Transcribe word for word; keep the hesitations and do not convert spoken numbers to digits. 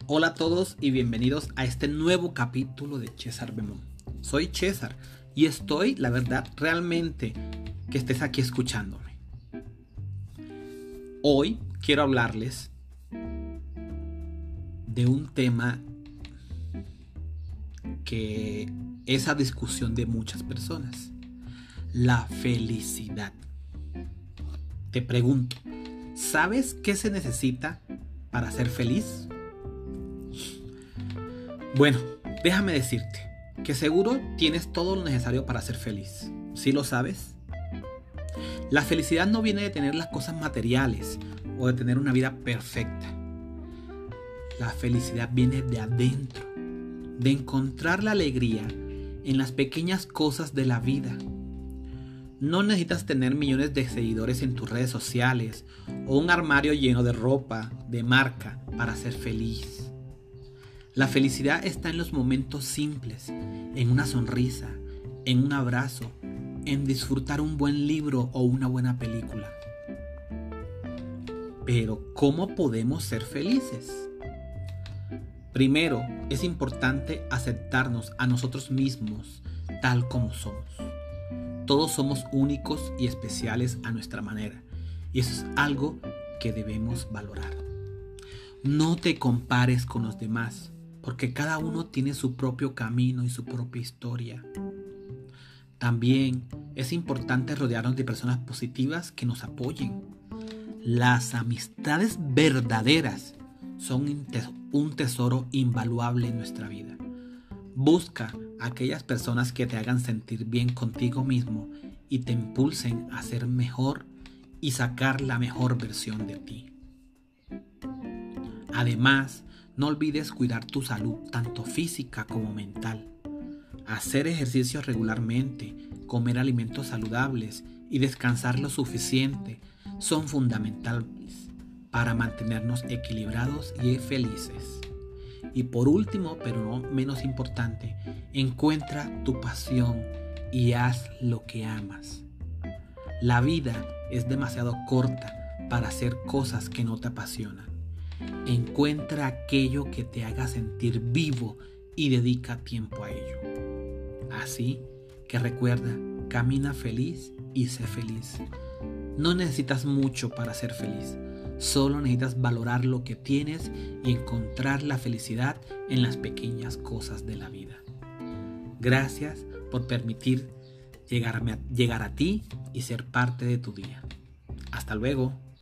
Hola a todos y bienvenidos a este nuevo capítulo de César Bemón. Soy César y estoy, la verdad, realmente que estés aquí escuchándome. Hoy quiero hablarles de un tema que es a discusión de muchas personas: la felicidad. Te pregunto, ¿sabes qué se necesita para ser feliz? Bueno, déjame decirte que seguro tienes todo lo necesario para ser feliz. ¿Sí lo sabes? La felicidad no viene de tener las cosas materiales o de tener una vida perfecta. La felicidad viene de adentro, de encontrar la alegría en las pequeñas cosas de la vida. No necesitas tener millones de seguidores en tus redes sociales o un armario lleno de ropa de marca para ser feliz. La felicidad está en los momentos simples, en una sonrisa, en un abrazo, en disfrutar un buen libro o una buena película. Pero, ¿cómo podemos ser felices? Primero, es importante aceptarnos a nosotros mismos tal como somos. Todos somos únicos y especiales a nuestra manera, y eso es algo que debemos valorar. No te compares con los demás, porque cada uno tiene su propio camino y su propia historia. También es importante rodearnos de personas positivas que nos apoyen. Las amistades verdaderas son un tesoro invaluable en nuestra vida. Busca aquellas personas que te hagan sentir bien contigo mismo y te impulsen a ser mejor y sacar la mejor versión de ti. Además, no olvides cuidar tu salud, tanto física como mental. Hacer ejercicio regularmente, comer alimentos saludables y descansar lo suficiente son fundamentales para mantenernos equilibrados y felices. Y por último, pero no menos importante, encuentra tu pasión y haz lo que amas. La vida es demasiado corta para hacer cosas que no te apasionan. Encuentra aquello que te haga sentir vivo y dedica tiempo a ello. Así que recuerda, camina feliz y sé feliz. No necesitas mucho para ser feliz. Solo necesitas valorar lo que tienes y encontrar la felicidad en las pequeñas cosas de la vida. Gracias por permitir llegarme a, llegar a ti y ser parte de tu día. Hasta luego.